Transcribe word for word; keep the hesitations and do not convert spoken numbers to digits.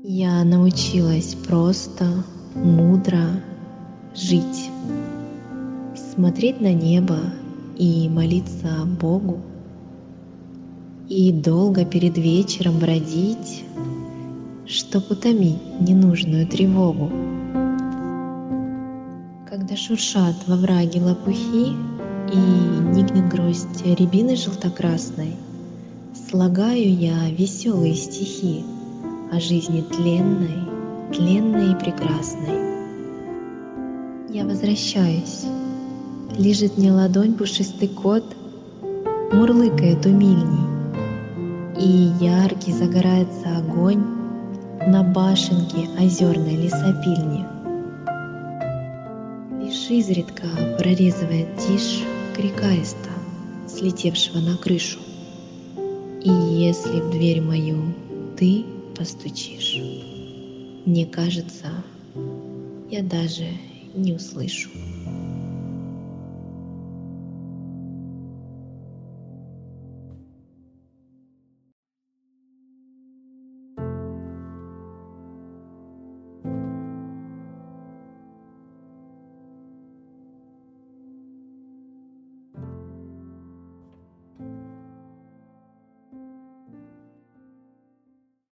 Я научилась просто, мудро жить, смотреть на небо и молиться Богу, и долго перед вечером бродить, чтоб утомить ненужную тревогу. Когда шуршат во враге лопухи и никнет гроздь рябины желтокрасной, слагаю я веселые стихи о жизни тленной, тленной и прекрасной. Я возвращаюсь, лижет мне ладонь пушистый кот, мурлыкает умильней, и яркий загорается огонь на башенке озерной лесопильни. Лишь изредка прорезывает тишь крик аиста, слетевшего на крышу. И если в дверь мою ты постучишь, мне кажется, я даже не услышу.